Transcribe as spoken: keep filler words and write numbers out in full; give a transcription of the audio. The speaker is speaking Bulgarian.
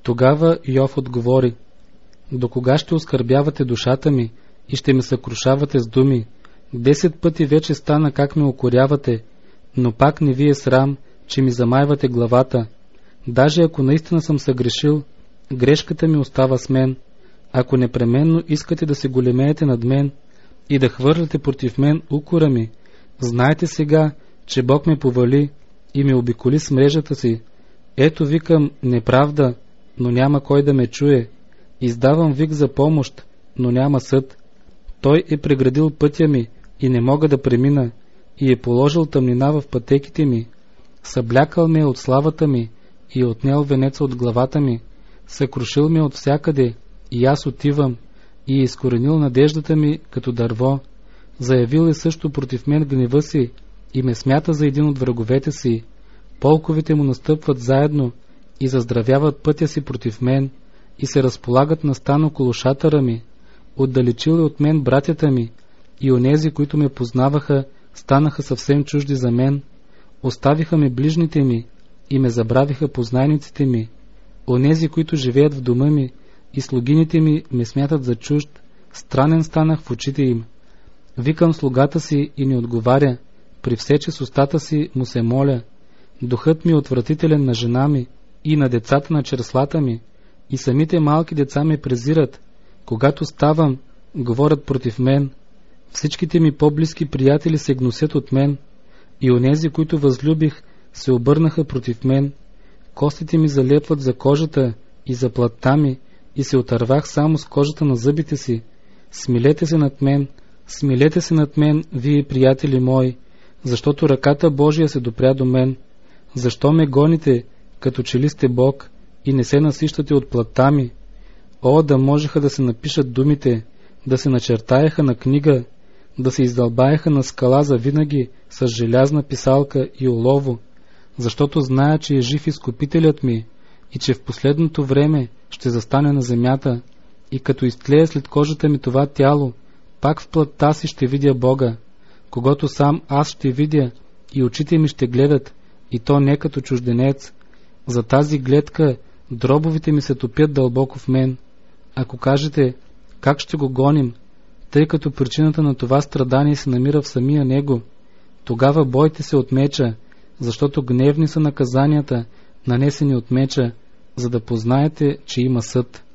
Тогава Йов отговори: до кога ще оскърбявате душата ми и ще ме съкрушавате с думи? Десет пъти вече стана как ме укорявате, но пак не ви е срам, че ми замайвате главата. Даже ако наистина съм съгрешил, грешката ми остава с мен. Ако непременно искате да се големеете над мен и да хвърляте против мен укора ми, знайте сега, че Бог ме повали и ме обиколи с мрежата си. Ето викам неправда, но няма кой да ме чуе. Издавам вик за помощ, но няма съд. Той е преградил пътя ми и не мога да премина, и е положил тъмнина в пътеките ми. Съблякал ме от славата ми и е отнел венеца от главата ми. Съкрушил ме от всякъде и аз отивам, и е изкоренил надеждата ми като дърво. Заявил е също против мен гнева си и ме смята за един от враговете си. Полковите му настъпват заедно и заздравяват пътя си против мен и се разполагат на стан около шатъра ми. Отдалечил е от мен братята ми, и онези, които ме познаваха, станаха съвсем чужди за мен. Оставиха ме ближните ми и ме забравиха познайниците ми. Онези, които живеят в дома ми, и слугините ми ме смятат за чужд. Странен станах в очите им. Викам слугата си и не отговаря. При все, че с устата си му се моля. Духът ми е отвратителен на жена ми и на децата на черслата ми, и самите малки деца ме презират. Когато ставам, говорят против мен. Всичките ми по-близки приятели се гносят от мен, и онези, които възлюбих, се обърнаха против мен. Костите ми залепват за кожата и за плътта ми, и се отървах само с кожата на зъбите си. Смилете се над мен, смилете се над мен, вие, приятели мои, защото ръката Божия се допря до мен. Защо ме гоните, като че ли сте Бог, и не се насищате от плътта ми? О, да можеха да се напишат думите, да се начертаеха на книга, да се издълбаеха на скала за винаги с желязна писалка и олово, защото зная, че е жив изкупителят ми и че в последното време ще застане на земята, и като изтлее след кожата ми това тяло, пак в плътта си ще видя Бога, когато сам аз ще видя и очите ми ще гледат, и то не като чужденец. За тази гледка дробовите ми се топят дълбоко в мен. Ако кажете, как ще го гоним, тъй като причината на това страдание се намира в самия него, тогава бойте се от меча, защото гневни са наказанията, нанесени от меча, за да познаете, че има съд.